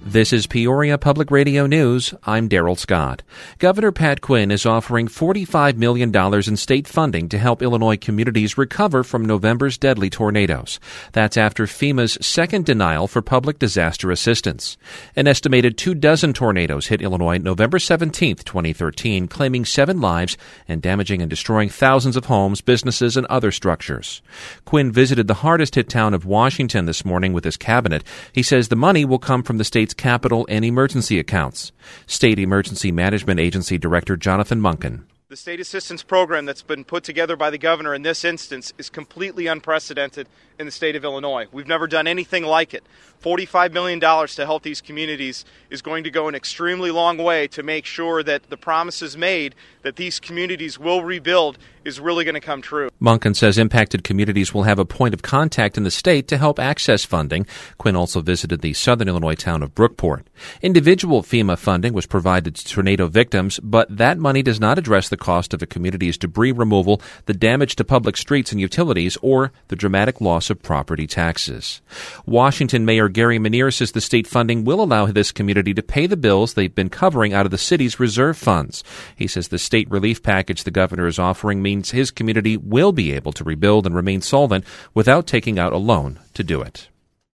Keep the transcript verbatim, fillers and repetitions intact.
This is Peoria Public Radio News. I'm Daryl Scott. Governor Pat Quinn is offering forty-five million dollars in state funding to help Illinois communities recover from November's deadly tornadoes. That's after FEMA's second denial for public disaster assistance. An estimated two dozen tornadoes hit Illinois November seventeenth, twenty thirteen, claiming seven lives and damaging and destroying thousands of homes, businesses, and other structures. Quinn visited the hardest-hit town of Washington this morning with his cabinet. He says the money will come from the state's capital and emergency accounts. State Emergency Management Agency Director Jonathan Munkin. The state assistance program that's been put together by the governor in this instance is completely unprecedented in the state of Illinois. We've never done anything like it. forty-five million dollars to help these communities is going to go an extremely long way to make sure that the promises made that these communities will rebuild is really going to come true. Munkin says impacted communities will have a point of contact in the state to help access funding. Quinn also visited the southern Illinois town of Brookport. Individual FEMA funding was provided to tornado victims, but that money does not address the cost of a community's debris removal, the damage to public streets and utilities, or the dramatic loss of property taxes. Washington Mayor Gary Menier says the state funding will allow this community to pay the bills they've been covering out of the city's reserve funds. He says the state relief package the governor is offering means his community will be able to rebuild and remain solvent without taking out a loan to do it.